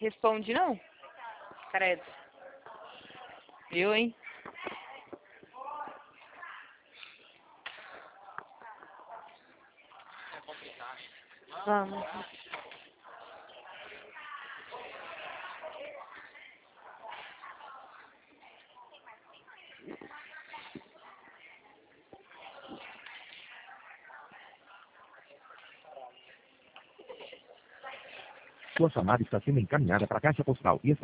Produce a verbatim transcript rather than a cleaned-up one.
Responde não? Credo. Viu, hein? Vamos. Sua chamada está sendo encaminhada para a caixa postal e está